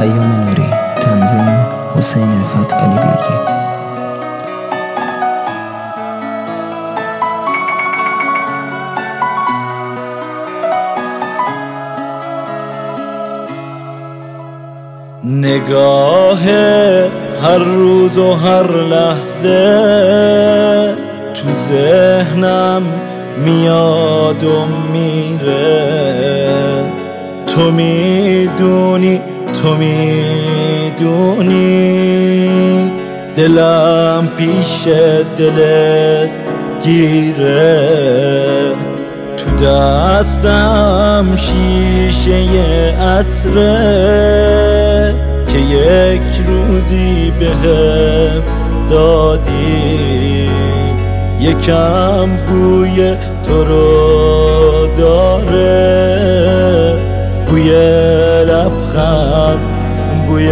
پیام نوری، تنظیم حسین عفت علی بیگی. نگاهت هر روز و هر لحظه تو ذهنم میاد و میره. تو میدونی دلم پیش دلت گیره. تو دستم شیشه عطره که یک روزی بهم دادی. یکم بوی تو رو داره، بوی لبخند، بوی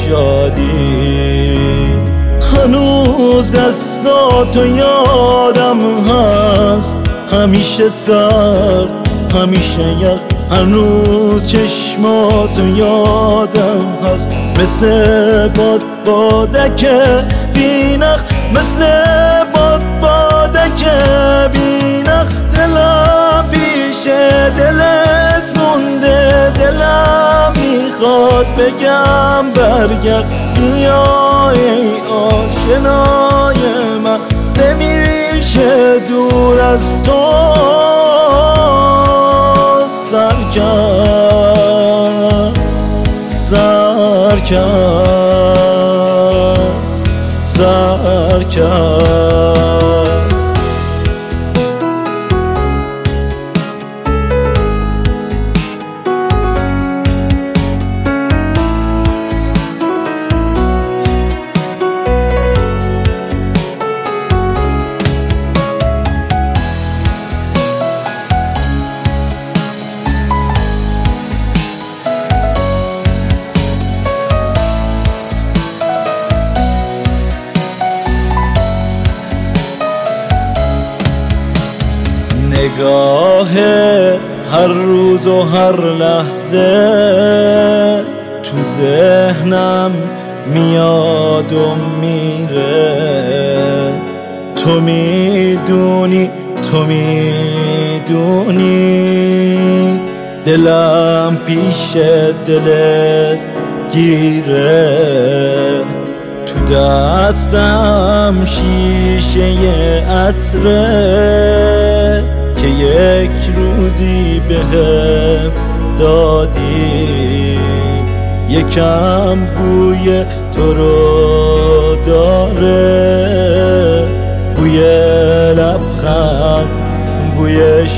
شادی. هنوز دستاتو یادم هست، همیشه سرد، همیشه یخ. هنوز چشماتو یادم هست، مثل بادک بی‌نخ، مثل بادک بی‌نخ. دلم پیش دلت مونده، دلم میخواد بگم برگرد. بیا ای آشنای من، نمیشه دور از تو سر کرد. نگاهت هر روز و هر لحظه تو ذهنم میاد و میره. تو میدونی دلم پیش دلت گیره. تو دستم شیشه عطره که یک روزی بهم دادی. یکم بوی تو رو داره، بوی لبخند، بوی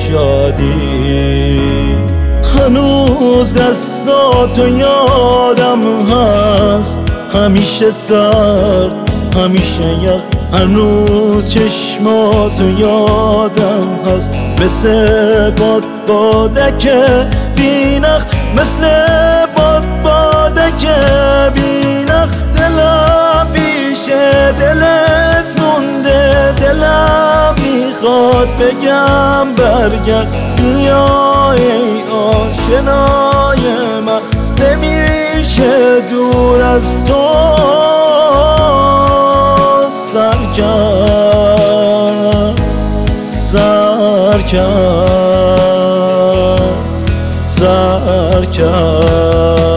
شادی. هنوز دستاتو یادم هست، همیشه سرد، همیشه یخ. هنوز چشماتو یادم هست، مثل بادک بی‌نخ، مثل بادک بی‌نخ. دلم پیش دلت مونده، دلم میخواد بگم برگرد. بیا ای آشنای من، نمیشه دور از تو سر کرد.